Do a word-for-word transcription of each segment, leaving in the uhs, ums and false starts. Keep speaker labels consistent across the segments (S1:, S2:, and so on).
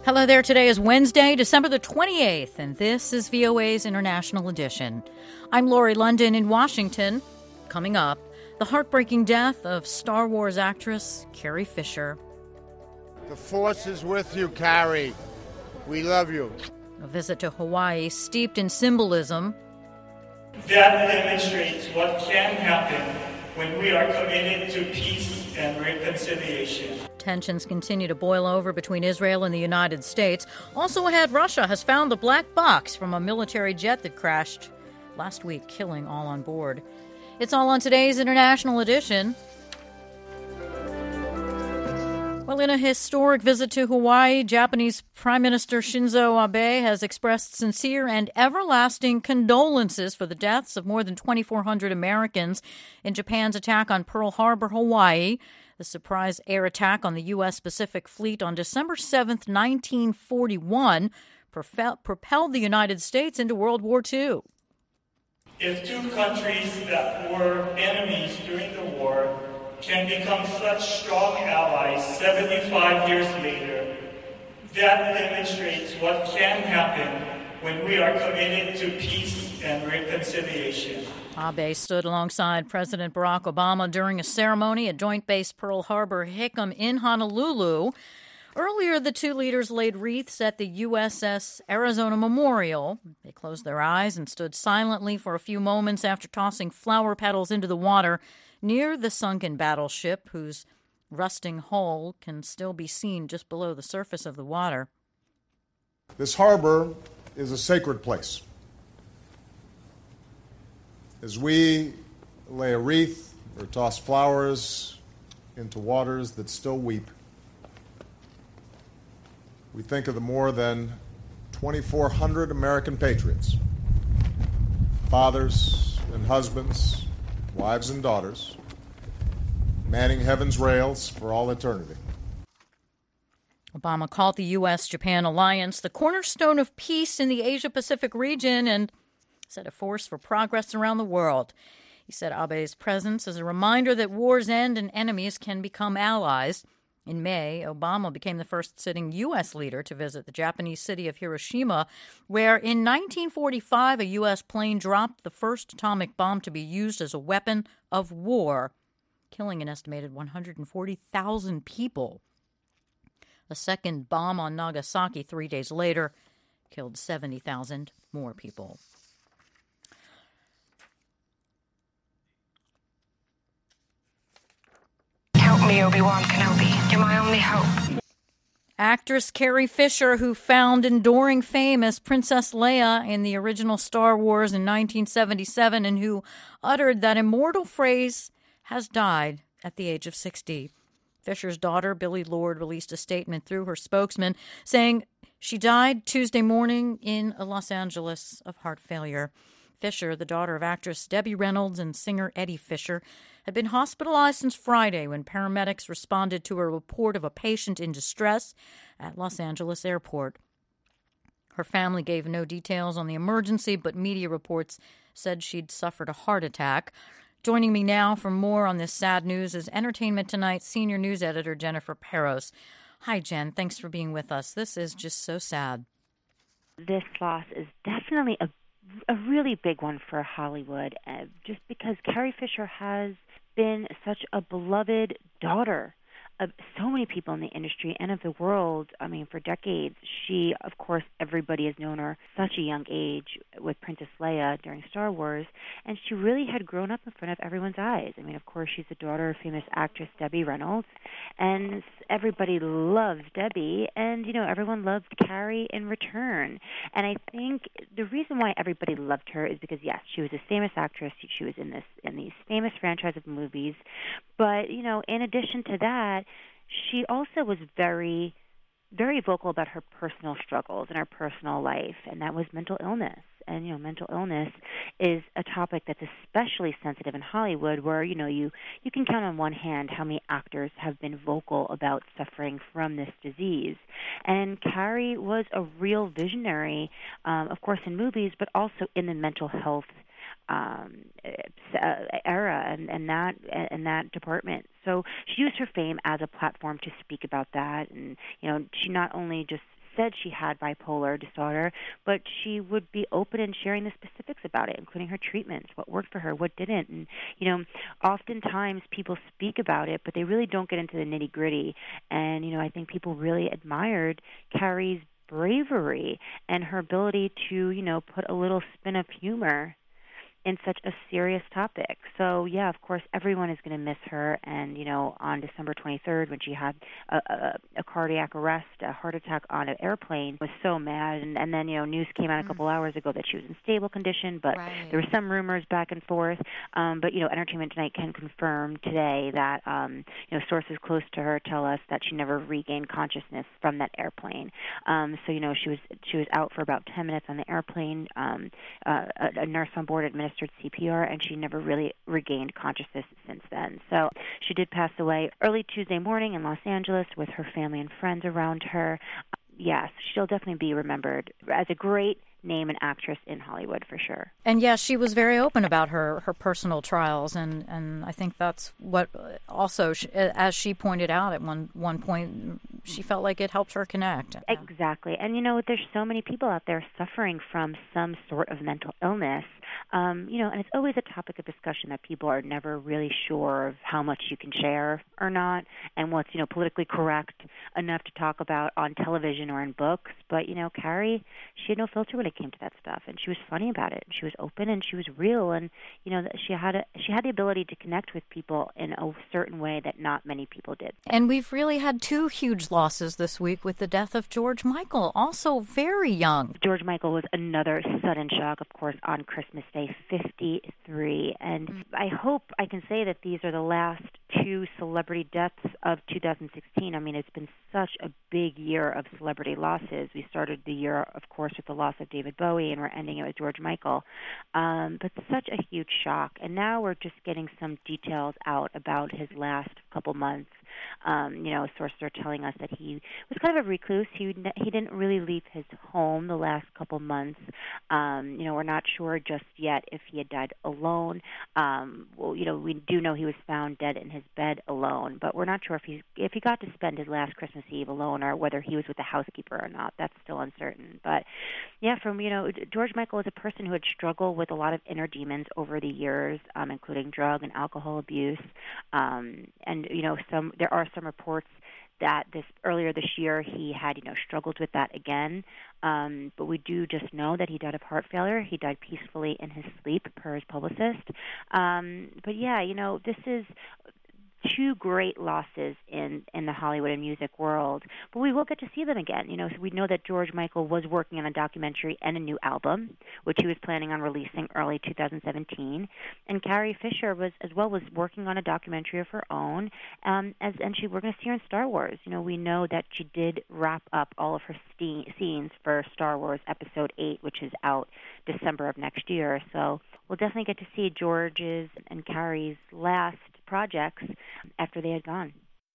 S1: Hello there. Today is Wednesday, December the twenty-eighth, and this is V O A's International Edition. I'm Lori London in Washington. Coming up, the heartbreaking death of Star Wars actress Carrie Fisher.
S2: The Force is with you, Carrie. We love you.
S1: A visit to Hawaii steeped in symbolism.
S3: That demonstrates what can happen when we are committed to peace and reconciliation.
S1: Tensions continue to boil over between Israel and the United States. Also ahead, Russia has found the black box from a military jet that crashed last week, killing all on board. It's all on today's International Edition. Well, in a historic visit to Hawaii, Japanese Prime Minister Shinzo Abe has expressed sincere and everlasting condolences for the deaths of more than twenty-four hundred Americans in Japan's attack on Pearl Harbor, Hawaii. The surprise air attack on the U S. Pacific Fleet on December seventh, nineteen forty-one, propelled the United States into World War Two.
S3: If two countries that were enemies during the war can become such strong allies seventy-five years later, that demonstrates what can happen when we are committed to peace and reconciliation.
S1: Abe stood alongside President Barack Obama during a ceremony at Joint Base Pearl Harbor Hickam in Honolulu. Earlier, the two leaders laid wreaths at the U S S Arizona Memorial. They closed their eyes and stood silently for a few moments after tossing flower petals into the water near the sunken battleship, whose rusting hull can still be seen just below the surface of the water.
S4: This harbor is a sacred place. As we lay a wreath or toss flowers into waters that still weep, we think of the more than twenty-four hundred American patriots, fathers and husbands, wives and daughters, manning heaven's rails for all eternity.
S1: Obama called the U S Japan alliance the cornerstone of peace in the Asia-Pacific region and said a force for progress around the world. He said Abe's presence is a reminder that wars end and enemies can become allies. In May, Obama became the first sitting U S leader to visit the Japanese city of Hiroshima, where in nineteen forty-five a U S plane dropped the first atomic bomb to be used as a weapon of war, killing an estimated one hundred forty thousand people. A second bomb on Nagasaki three days later killed seventy thousand more people.
S5: Help me, Obi-Wan Kenobi. You're my only hope.
S1: Actress Carrie Fisher, who found enduring fame as Princess Leia in the original Star Wars in nineteen seventy-seven and who uttered that immortal phrase, has died at the age of sixty. Fisher's daughter, Billie Lourd, released a statement through her spokesman saying she died Tuesday morning in Los Angeles of heart failure. Fisher, the daughter of actress Debbie Reynolds and singer Eddie Fisher, had been hospitalized since Friday when paramedics responded to a report of a patient in distress at Los Angeles Airport. Her family gave no details on the emergency, but media reports said she'd suffered a heart attack. Joining me now for more on this sad news is Entertainment Tonight's senior news editor Jennifer Peros. Hi, Jen. Thanks for being with us. This is just so sad.
S6: This loss is definitely a a really big one for Hollywood, uh, just because Carrie Fisher has been such a beloved daughter of so many people in the industry and of the world. I mean, for decades, she, of course, everybody has known her such a young age with Princess Leia during Star Wars, and she really had grown up in front of everyone's eyes. I mean, of course, she's the daughter of famous actress Debbie Reynolds, and everybody loves Debbie, and, you know, everyone loved Carrie in return. And I think the reason why everybody loved her is because, yes, she was a famous actress. She was in this in these famous franchise of movies. But, you know, in addition to that, she also was very, very vocal about her personal struggles and her personal life, and that was mental illness. And, you know, mental illness is a topic that's especially sensitive in Hollywood, where, you know, you, you can count on one hand how many actors have been vocal about suffering from this disease. And Carrie was a real visionary, um, of course, in movies, but also in the mental health um, era and, and that and that department. So she used her fame as a platform to speak about that. And, you know, she not only just said she had bipolar disorder, but she would be open in sharing the specifics about it, including her treatments, what worked for her, what didn't. And, you know, oftentimes people speak about it, but they really don't get into the nitty-gritty. And, you know, I think people really admired Carrie's bravery and her ability to, you know, put a little spin of humor in such a serious topic. So, yeah, of course, everyone is going to miss her. And, you know, on December twenty-third, when she had a, a, a cardiac arrest, a heart attack on an airplane, was so mad. And, and then, you know, news came out a couple hours ago that she was in stable condition, but
S1: right.
S6: there were some rumors back and forth. Um, but, you know, Entertainment Tonight can confirm today that, um, you know, sources close to her tell us that she never regained consciousness from that airplane. Um, so, you know, she was she was out for about ten minutes on the airplane. Um, uh, a, a nurse on board administered C P R, and she never really regained consciousness since then. So she did pass away early Tuesday morning in Los Angeles with her family and friends around her. Yes, she'll definitely be remembered as a great name and actress in Hollywood for sure.
S1: And yes, she was very open about her, her personal trials, and, and I think that's what also, she, as she pointed out at one, one point, she felt like it helped her connect.
S6: Exactly. And, you know, there's so many people out there suffering from some sort of mental illness, um, you know, and it's always a topic of discussion that people are never really sure of how much you can share or not, and what's, you know, politically correct enough to talk about on television or in books. But, you know, Carrie, she had no filter when it came to that stuff, and she was funny about it. She was open and she was real, and, you know, she had a, she had the ability to connect with people in a certain way that not many people did.
S1: And we've really had two huge losses this week with the death of George Michael, also very young.
S6: George Michael was another sudden shock, of course, on Christmas Day, fifty-three. And mm. I hope I can say that these are the last two celebrity deaths of two thousand sixteen. I mean, it's been such a big year of celebrity losses. We started the year, of course, with the loss of David Bowie, and we're ending it with George Michael. Um, but such a huge shock. And now we're just getting some details out about his last couple months. Um, you know, sources are telling us that he was kind of a recluse. He he didn't really leave his home the last couple months. Um, you know, we're not sure just yet if he had died alone. Um, well, you know, we do know he was found dead in his bed alone, but we're not sure if he if he got to spend his last Christmas Eve alone or whether he was with the housekeeper or not. That's still uncertain. But yeah, from you know, George Michael is a person who had struggled with a lot of inner demons over the years, um, including drug and alcohol abuse, um, and you know, some. There are some reports that this earlier this year he had, you know, struggled with that again. Um, but we do just know that he died of heart failure. He died peacefully in his sleep, per his publicist. Um, but yeah, you know, this is two great losses in, in the Hollywood and music world, but we will get to see them again. You know, so we know that George Michael was working on a documentary and a new album, which he was planning on releasing early two thousand seventeen. And Carrie Fisher was as well was working on a documentary of her own, um, as and she we're going to see her in Star Wars. You know, we know that she did wrap up all of her ste- scenes for Star Wars Episode eight, which is out December of next year. So we'll definitely get to see George's and Carrie's last projects after they had gone.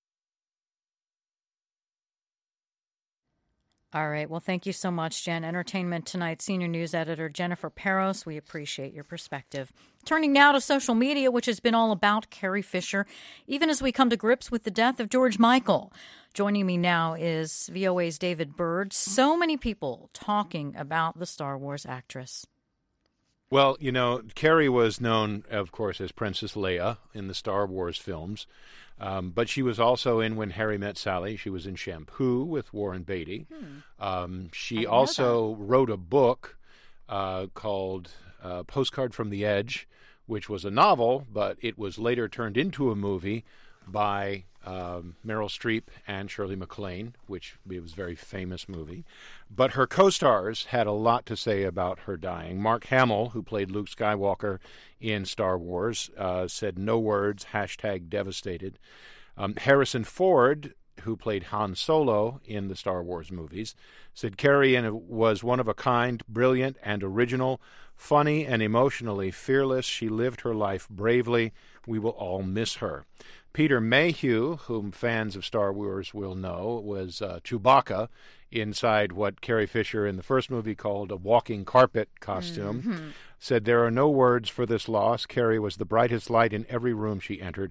S1: All right. Well, thank you so much, Jen. Entertainment Tonight senior news editor Jennifer Peros. We appreciate your perspective. Turning now to social media, which has been all about Carrie Fisher, even as we come to grips with the death of George Michael. Joining me now is V O A's David Byrd. So many people talking about the Star Wars actress.
S7: Well, you know, Carrie was known, of course, as Princess Leia in the Star Wars films, um, but she was also in When Harry Met Sally. She was in Shampoo with Warren Beatty. Hmm. Um, she also wrote a book uh, called uh, Postcard from the Edge, which was a novel, but it was later turned into a movie by um, Meryl Streep and Shirley MacLaine, which was a very famous movie. But her co-stars had a lot to say about her dying. Mark Hamill, who played Luke Skywalker in Star Wars, uh, said no words, hashtag devastated. Um, Harrison Ford, who played Han Solo in the Star Wars movies, said Carrie was one of a kind, brilliant and original, funny and emotionally fearless. She lived her life bravely. We will all miss her. Peter Mayhew, whom fans of Star Wars will know, was uh, Chewbacca inside what Carrie Fisher in the first movie called a walking carpet costume, mm-hmm. said, there are no words for this loss. Carrie was the brightest light in every room she entered.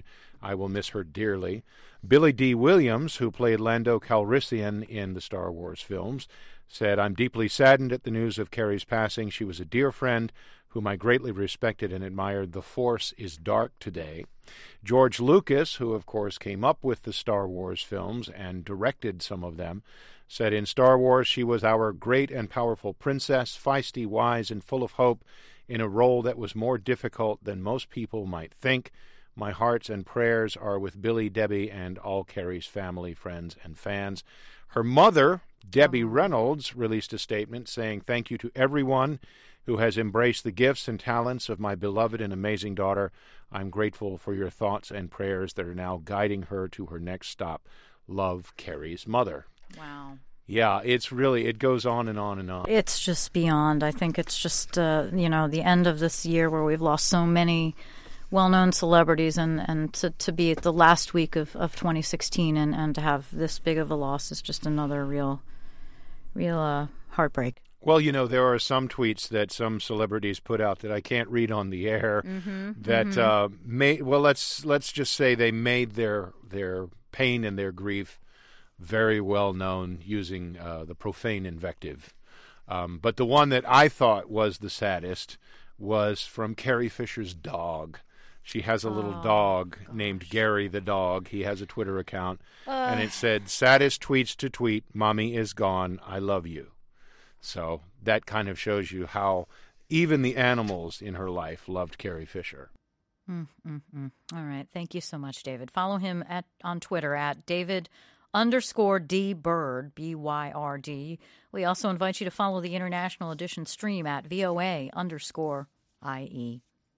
S7: I will miss her dearly. Billy D. Williams, who played Lando Calrissian in the Star Wars films, said, I'm deeply saddened at the news of Carrie's passing. She was a dear friend whom I greatly respected and admired. The Force is dark today. George Lucas, who of course came up with the Star Wars films and directed some of them, said, in Star Wars she was our great and powerful princess, feisty, wise, and full of hope, in a role that was more difficult than most people might think. My hearts and prayers are with Billy, Debbie, and all Carrie's family, friends, and fans. Her mother, Debbie Reynolds, released a statement saying, thank you to everyone who has embraced the gifts and talents of my beloved and amazing daughter. I'm grateful for your thoughts and prayers that are now guiding her to her next stop. Love, Carrie's mother.
S1: Wow.
S7: Yeah, it's really, it goes on and on and on.
S1: It's just beyond. I think it's just, uh, you know, the end of this year where we've lost so many well-known celebrities, and, and to, to be at the last week of, of twenty sixteen and, and to have this big of a loss is just another real, real uh, heartbreak.
S7: Well, you know, there are some tweets that some celebrities put out that I can't read on the air
S1: mm-hmm,
S7: that
S1: mm-hmm.
S7: Uh, may, well, let's let's just say they made their their pain and their grief very well known using uh, the profane invective. Um, but the one that I thought was the saddest was from Carrie Fisher's dog. She has a little
S1: oh,
S7: dog
S1: gosh.
S7: named Gary the dog. He has a Twitter account,
S1: uh.
S7: and it said, saddest tweets to tweet, Mommy is gone, I love you. So that kind of shows you how even the animals in her life loved Carrie Fisher.
S1: Mm, mm, mm. All right. Thank you so much, David. Follow him at on Twitter at David underscore D Bird, B Y R D. We also invite you to follow the International Edition stream at V O A underscore I E.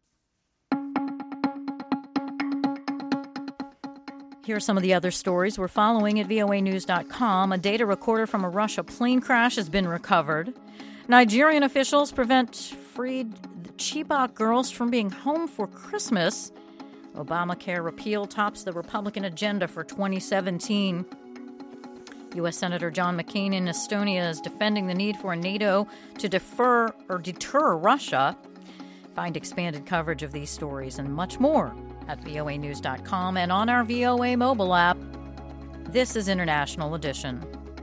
S1: Here are some of the other stories we're following at V O A news dot com. A data recorder from a Russia plane crash has been recovered. Nigerian officials prevent freed Chibok girls from being home for Christmas. Obamacare repeal tops the Republican agenda for twenty seventeen. U S Senator John McCain in Estonia is defending the need for NATO to defer or deter Russia. Find expanded coverage of these stories and much more at V O A news dot com and on our V O A mobile app. This is International Edition.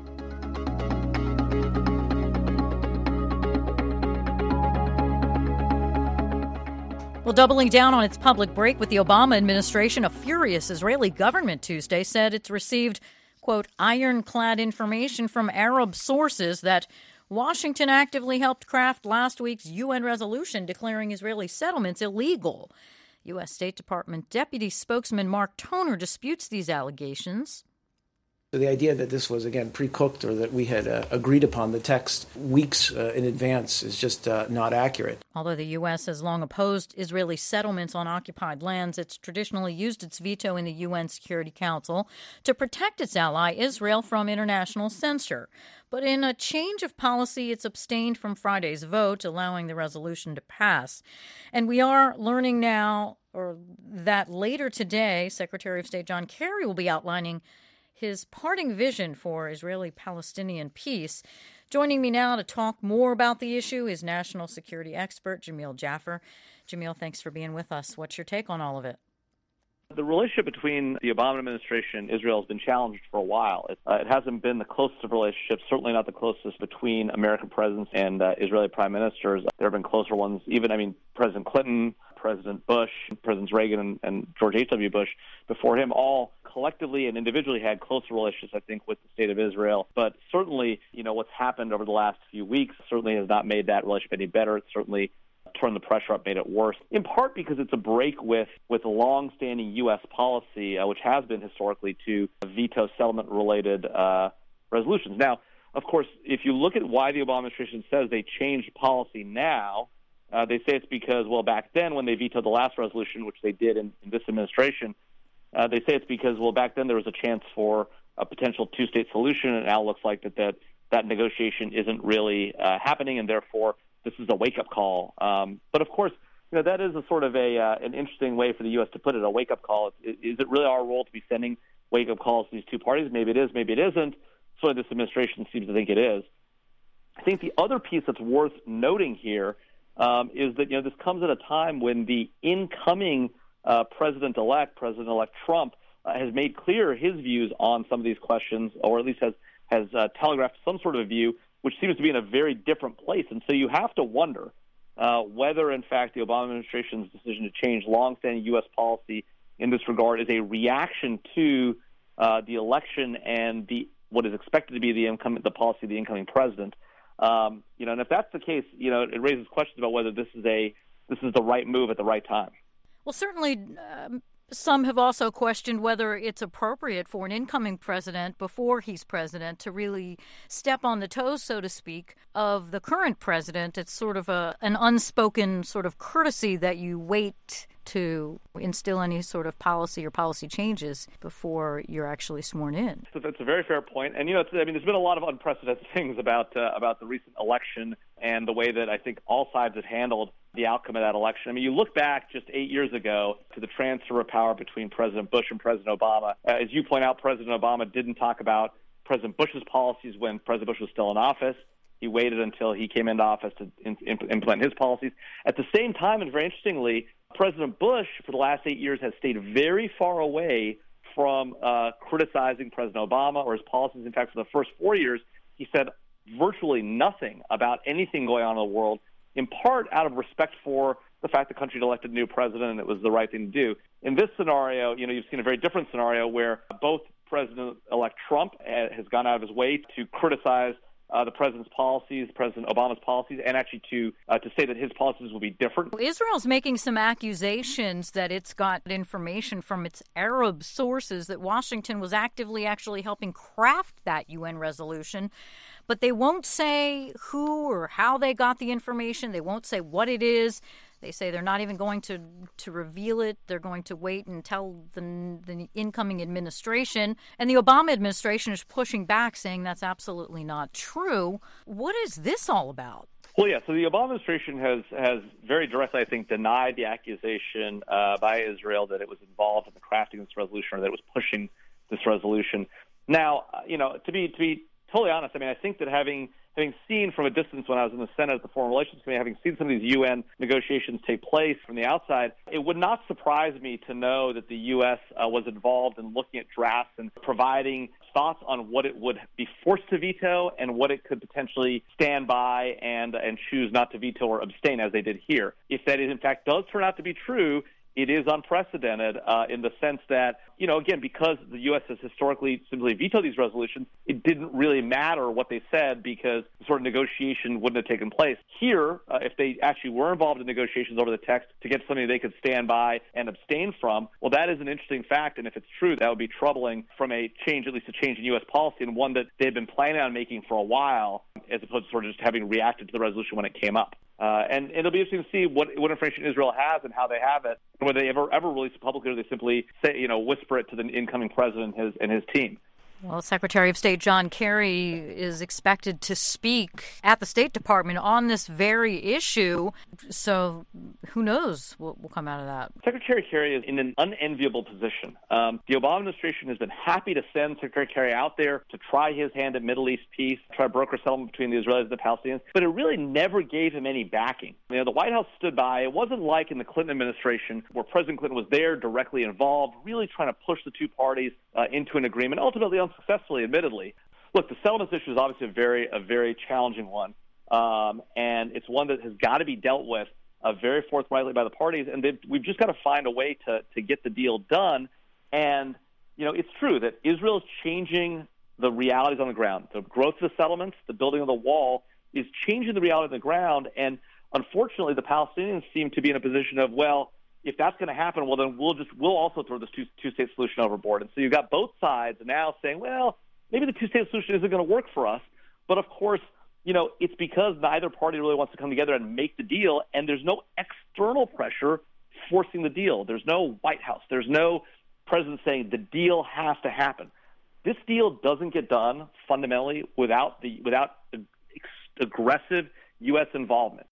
S1: Well, doubling down on its public break with the Obama administration, a furious Israeli government Tuesday said it's received, quote, ironclad information from Arab sources that Washington actively helped craft last week's U N resolution declaring Israeli settlements illegal. U S State Department Deputy Spokesman Mark Toner disputes these allegations.
S8: The idea that this was, again, pre-cooked or that we had uh, agreed upon the text weeks uh, in advance is just uh, not accurate.
S1: Although the U S has long opposed Israeli settlements on occupied lands, it's traditionally used its veto in the U N Security Council to protect its ally Israel from international censure. But in a change of policy, it's abstained from Friday's vote, allowing the resolution to pass. And we are learning now or that later today, Secretary of State John Kerry will be outlining his parting vision for Israeli-Palestinian peace. Joining me now to talk more about the issue is national security expert Jamil Jaffer. Jamil, thanks for being with us. What's your take on all of it?
S9: The relationship between the Obama administration and Israel has been challenged for a while. It, uh, it hasn't been the closest of relationships, certainly not the closest between American presidents and uh, Israeli prime ministers. There have been closer ones, even, I mean, President Clinton, President Bush, Presidents Reagan and, and George H W. Bush before him all collectively and individually had closer relationships, I think, with the state of Israel. But certainly, you know, what's happened over the last few weeks certainly has not made that relationship any better. It's certainly turned the pressure up, made it worse, in part because it's a break with, with a long-standing U S policy, uh, which has been historically to veto settlement-related uh, resolutions. Now, of course, if you look at why the Obama administration says they changed policy now, uh, they say it's because, well, back then when they vetoed the last resolution, which they did in, in this administration, uh, they say it's because, well, back then there was a chance for a potential two-state solution, and now it looks like that that, that negotiation isn't really uh, happening, and therefore this is a wake-up call. Um, but, of course, you know, that is a sort of a uh, an interesting way for the U S to put it, a wake-up call. Is, is it really our role to be sending wake-up calls to these two parties? Maybe it is, maybe it isn't. So this administration seems to think it is. I think the other piece that's worth noting here um, is that, you know, this comes at a time when the incoming uh, President-elect, President-elect Trump, uh, has made clear his views on some of these questions, or at least has, has uh, telegraphed some sort of a view, which seems to be in a very different place. And so you have to wonder uh, whether, in fact, the Obama administration's decision to change longstanding U S policy in this regard is a reaction to uh, the election and the what is expected to be the income, the policy of the incoming president. Um, you know, and if that's the case, you know, it raises questions about whether this is a this is the right move at the right time.
S1: Well, certainly, um, some have also questioned whether it's appropriate for an incoming president, before he's president, to really step on the toes, so to speak, of the current president. It's sort of a an unspoken sort of courtesy that you wait to instill any sort of policy or policy changes before you're actually sworn in.
S9: So that's a very fair point. And, you know, it's, I mean, there's been a lot of unprecedented things about uh, about the recent election and the way that I think all sides have handled the outcome of that election. I mean, you look back just eight years ago to the transfer of power between President Bush and President Obama. Uh, as you point out, President Obama didn't talk about President Bush's policies when President Bush was still in office. He waited until he came into office to in, in, implement his policies. At the same time, and very interestingly, President Bush, for the last eight years, has stayed very far away from uh, criticizing President Obama or his policies. In fact, for the first four years, he said virtually nothing about anything going on in the world, in part out of respect for the fact the country had elected a new president and it was the right thing to do. In this scenario, you know, you've seen a very different scenario where both President-elect Trump has gone out of his way to criticize Uh, the president's policies, President Obama's policies, and actually to uh, to say that his policies will be different.
S1: Israel's making some accusations that it's got information from its Arab sources that Washington was actively actually helping craft that U N resolution, but they won't say who or how they got the information. They won't say what it is. They say they're not even going to, to reveal it. They're going to wait and tell the, the incoming administration. And the Obama administration is pushing back, saying that's absolutely not true. What is this all about?
S9: Well, yeah, so the Obama administration has, has very directly, I think, denied the accusation uh, by Israel that it was involved in the crafting of this resolution or that it was pushing this resolution. Now, you know, to be to be totally honest, I mean, I think that having having seen from a distance when I was in the Senate at the Foreign Relations Committee, having seen some of these U N negotiations take place from the outside, it would not surprise me to know that the U S uh, was involved in looking at drafts and providing thoughts on what it would be forced to veto and what it could potentially stand by and and choose not to veto or abstain, as they did here. If that, is, in fact, does turn out to be true, it is unprecedented uh, in the sense that, you know, again, because the U S has historically simply vetoed these resolutions, it didn't really matter what they said because the sort of negotiation wouldn't have taken place. Here, uh, if they actually were involved in negotiations over the text to get something they could stand by and abstain from, well, that is an interesting fact, and if it's true, that would be troubling from a change, at least a change in U S policy, and one that they've been planning on making for a while, as opposed to sort of just having reacted to the resolution when it came up. Uh, and, and it'll be interesting to see what, what information Israel has and how they have it, and whether they ever ever release it publicly or they simply say, you know, whisper it to the incoming president and his, and his team.
S1: Well, Secretary of State John Kerry is expected to speak at the State Department on this very issue. So who knows what will come out of that?
S9: Secretary Kerry is in an unenviable position. Um, the Obama administration has been happy to send Secretary Kerry out there to try his hand at Middle East peace, try to broker settlement between the Israelis and the Palestinians, but it really never gave him any backing. You know, the White House stood by. It wasn't like in the Clinton administration where President Clinton was there directly involved, really trying to push the two parties uh, into an agreement, ultimately unsuccessfully, admittedly. Look, the settlements issue is obviously a very, a very challenging one, um, and it's one that has got to be dealt with uh, very forthrightly by the parties, and we've just got to find a way to, to get the deal done. And, you know, it's true that Israel is changing the realities on the ground. The growth of the settlements, the building of the wall is changing the reality on the ground, and unfortunately the Palestinians seem to be in a position of, well, if that's going to happen, well, then we'll just we'll also throw this two, two-state solution overboard. And so you've got both sides now saying, well, maybe the two-state solution isn't going to work for us. But, of course, you know, it's because neither party really wants to come together and make the deal, and there's no external pressure forcing the deal. There's no White House. There's no president saying the deal has to happen. This deal doesn't get done fundamentally without the without aggressive U S involvement.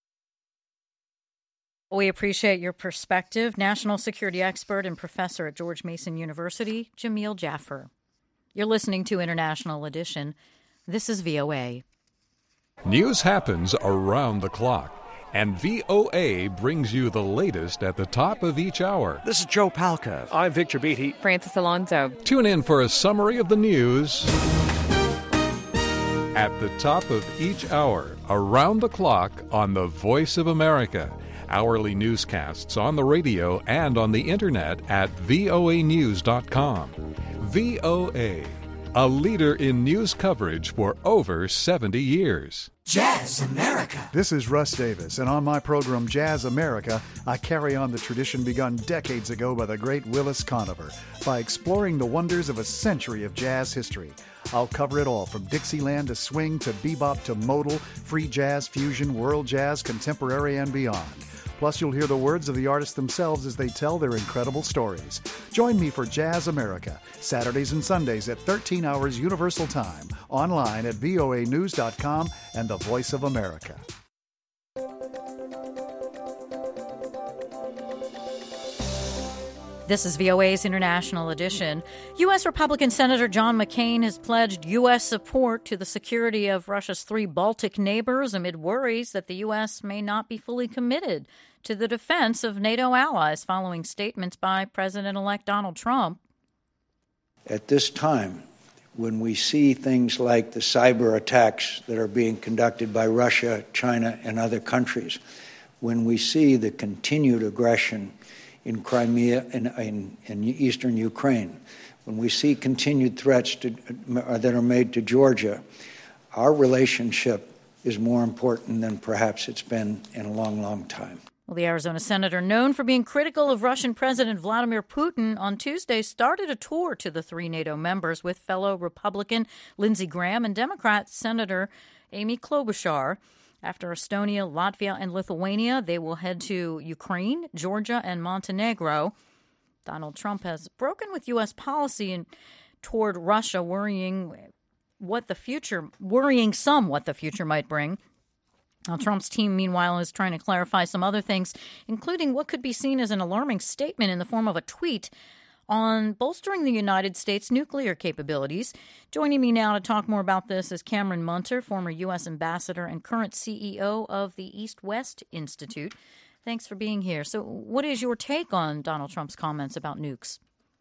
S1: We appreciate your perspective. National security expert and professor at George Mason University, Jamil Jaffer. You're listening to International Edition. This is V O A.
S10: News happens around the clock, And V O A brings you the latest at the top of each hour.
S11: This is Joe Palca.
S12: I'm Victor Beatty.
S13: Francis Alonso.
S10: Tune in for a summary of the news at the top of each hour, around the clock on the Voice of America. Hourly newscasts on the radio and on the internet at voa news dot com. V O A, a leader in news coverage for over seventy years.
S14: Jazz America.
S15: This is Russ Davis, and on my program Jazz America, I carry on the tradition begun decades ago by the great Willis Conover by exploring the wonders of a century of jazz history. I'll cover it all, from Dixieland to swing to bebop to modal, free jazz, fusion, world jazz, contemporary, and beyond. Plus, you'll hear the words of the artists themselves as they tell their incredible stories. Join me for Jazz America, Saturdays and Sundays at thirteen hours Universal Time, online at voa news dot com and the Voice of America.
S1: This is V O A's International Edition. U S. Republican Senator John McCain has pledged U S support to the security of Russia's three Baltic neighbors amid worries that the U S may not be fully committed to the defense of NATO allies following statements by President-elect Donald Trump.
S16: At this time, when we see things like the cyber attacks that are being conducted by Russia, China, and other countries, when we see the continued aggression in Crimea and in, in, in eastern Ukraine, when we see continued threats to, uh, that are made to Georgia, our relationship is more important than perhaps it's been in a long, long time.
S1: Well, the Arizona senator, known for being critical of Russian President Vladimir Putin, on Tuesday started a tour to the three NATO members with fellow Republican Lindsey Graham and Democrat Senator Amy Klobuchar. After Estonia, Latvia, and Lithuania, they will head to Ukraine, Georgia, and Montenegro. Donald Trump has broken with U S policy and toward Russia, worrying what the future, worrying some what the future might bring. Now, Trump's team, meanwhile, is trying to clarify some other things, including what could be seen as an alarming statement in the form of a tweet on bolstering the United States' nuclear capabilities. Joining me now to talk more about this is Cameron Munter, former U S ambassador and current C E O of the East-West Institute. Thanks for being here. So what is your take on Donald Trump's comments about nukes?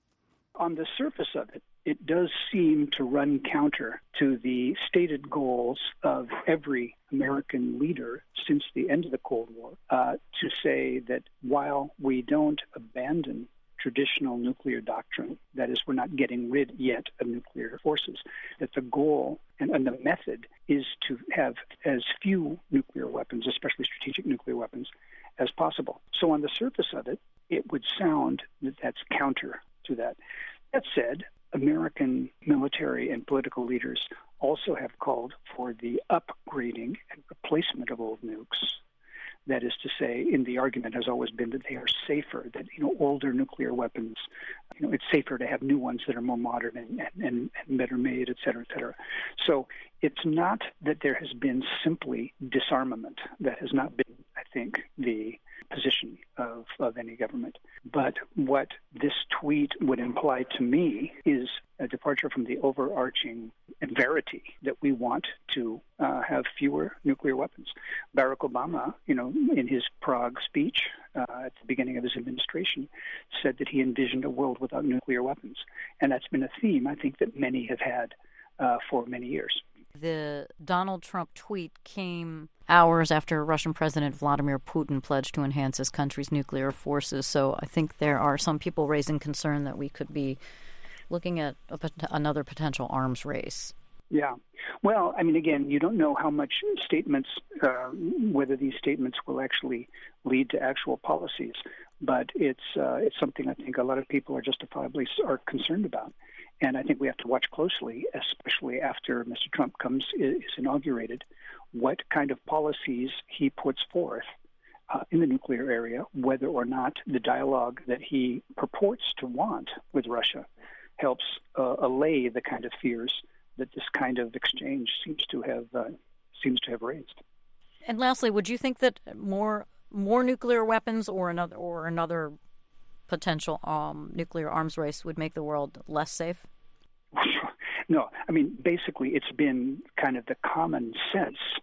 S17: On the surface of it, it does seem to run counter to the stated goals of every American leader since the end of the Cold War, uh, to say that while we don't abandon traditional nuclear doctrine, that is, we're not getting rid yet of nuclear forces, that the goal and, and the method is to have as few nuclear weapons, especially strategic nuclear weapons, as possible. So on the surface of it, it would sound that that's counter to that. That said, American military and political leaders also have called for the upgrading and replacement of old nukes. That is to say, in the argument has always been that they are safer, that, you know, older nuclear weapons, you know, it's safer to have new ones that are more modern and, and, and better made, et cetera, et cetera. So it's not that there has been simply disarmament. That has not been, I think, the position of, of any government. But what this tweet would imply to me is a departure from the overarching verity that we want to uh, have fewer nuclear weapons. Barack Obama, you know, in his Prague speech uh, at the beginning of his administration, said that he envisioned a world without nuclear weapons. And that's been a theme, I think, that many have had uh, for many years.
S1: The Donald Trump tweet came hours after Russian President Vladimir Putin pledged to enhance his country's nuclear forces. So I think there are some people raising concern that we could be looking at a, another potential arms race.
S17: Yeah. Well, I mean, again, you don't know how much statements, uh, whether these statements will actually lead to actual policies, but it's uh, it's something I think a lot of people are justifiably are concerned about. And I think we have to watch closely, especially after Mister Trump comes is inaugurated, what kind of policies he puts forth uh, in the nuclear area, whether or not the dialogue that he purports to want with Russia helps uh, allay the kind of fears that this kind of exchange seems to have uh, seems to have raised.
S1: And lastly, would you think that more more nuclear weapons or another or another potential um, nuclear arms race would make the world less safe?
S17: No, I mean, basically, it's been kind of the common sense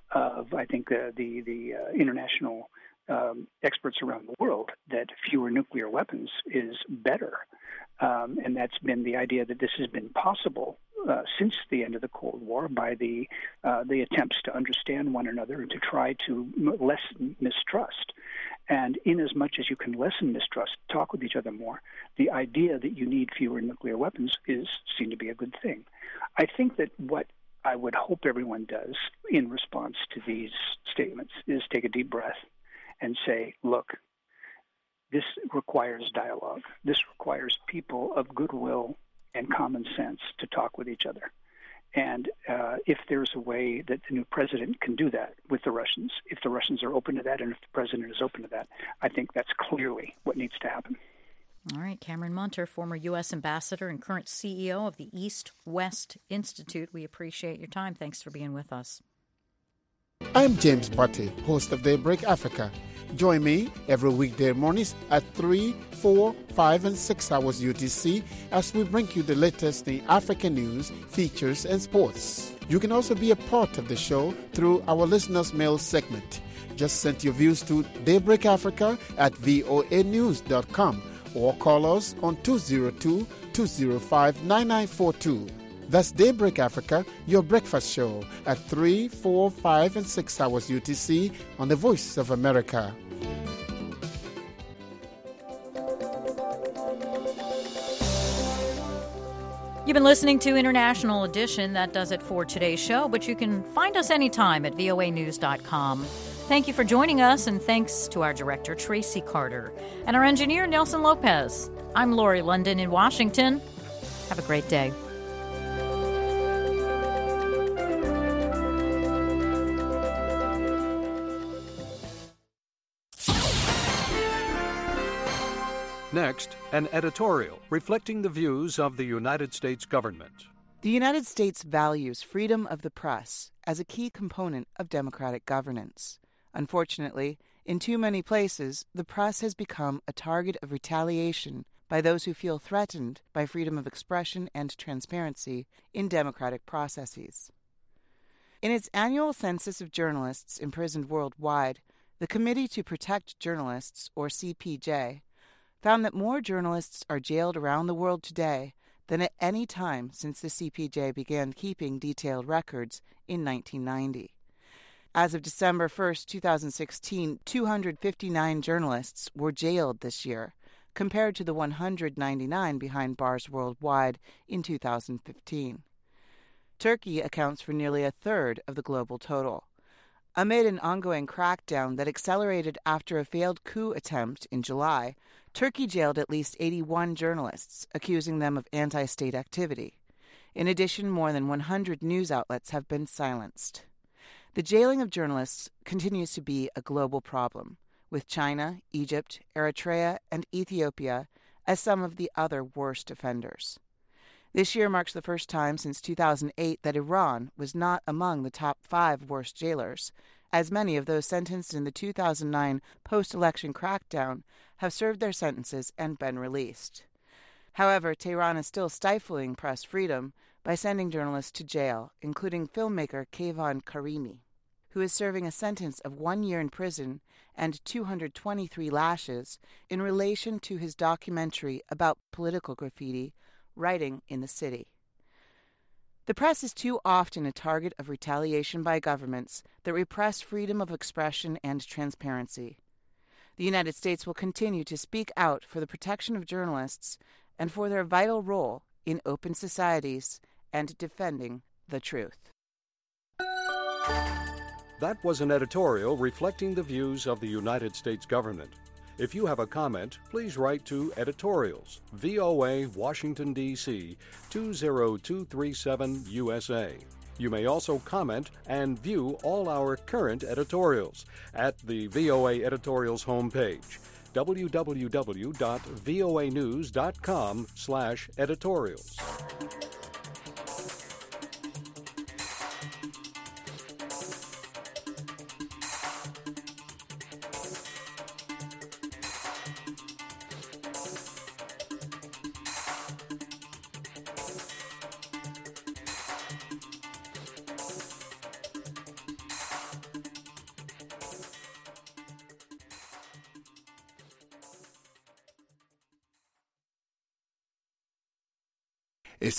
S17: of, I think, uh, the, the uh, international um, experts around the world that fewer nuclear weapons is better. Um, and that's been the idea that this has been possible uh, since the end of the Cold War by the uh, the attempts to understand one another and to try to lessen mistrust. And in as much as you can lessen mistrust, talk with each other more, the idea that you need fewer nuclear weapons is seen to be a good thing. I think that what I would hope everyone does in response to these statements is take a deep breath and say, look, this requires dialogue. This requires people of goodwill and common sense to talk with each other. And uh, if there's a way that the new president can do that with the Russians, if the Russians are open to that and if the president is open to that, I think that's clearly what needs to happen.
S1: All right, Cameron Munter, former U S ambassador and current C E O of the East-West Institute. We appreciate your time. Thanks for being with us.
S11: I'm James Butte, host of Daybreak Africa. Join me every weekday mornings at three, four, five, and six hours U T C as we bring you the latest in African news, features, and sports. You can also be a part of the show through our listeners' mail segment. Just send your views to Daybreak Africa at voa news dot com or call us on two oh two, two oh five, nine nine four two. That's Daybreak Africa, your breakfast show at three, four, five, and six hours U T C on the Voice of America.
S1: You've been listening to International Edition. That does it for today's show, but you can find us anytime at voa news dot com. Thank you for joining us, and thanks to our director, Tracy Carter, and our engineer, Nelson Lopez. I'm Lori London in Washington. Have a great day.
S10: Next, an editorial reflecting the views of the United States government.
S12: The United States values freedom of the press as a key component of democratic governance. Unfortunately, in too many places, the press has become a target of retaliation by those who feel threatened by freedom of expression and transparency in democratic processes. In its annual census of journalists imprisoned worldwide, the Committee to Protect Journalists, or C P J, found that more journalists are jailed around the world today than at any time since the C P J began keeping detailed records in nineteen ninety. As of December first, twenty sixteen, two hundred fifty-nine journalists were jailed this year, compared to the one hundred ninety-nine behind bars worldwide in two thousand fifteen. Turkey accounts for nearly a third of the global total. Amid an ongoing crackdown that accelerated after a failed coup attempt in July, Turkey jailed at least eighty-one journalists, accusing them of anti-state activity. In addition, more than one hundred news outlets have been silenced. The jailing of journalists continues to be a global problem, with China, Egypt, Eritrea, and Ethiopia as some of the other worst offenders. This year marks the first time since two thousand eight that Iran was not among the top five worst jailers, as many of those sentenced in the two thousand nine post-election crackdown have served their sentences and been released. However, Tehran is still stifling press freedom by sending journalists to jail, including filmmaker Keyvan Karimi, who is serving a sentence of one year in prison and two hundred twenty-three lashes in relation to his documentary about political graffiti, Writing in the City. The press is too often a target of retaliation by governments that repress freedom of expression and transparency. The United States will continue to speak out for the protection of journalists and for their vital role in open societies and defending the truth.
S10: That was an editorial reflecting the views of the United States government. If you have a comment, please write to Editorials, V O A, Washington, D C two oh two three seven U S A. You may also comment and view all our current editorials at the V O A Editorials homepage, w w w dot voa news dot com slash editorials.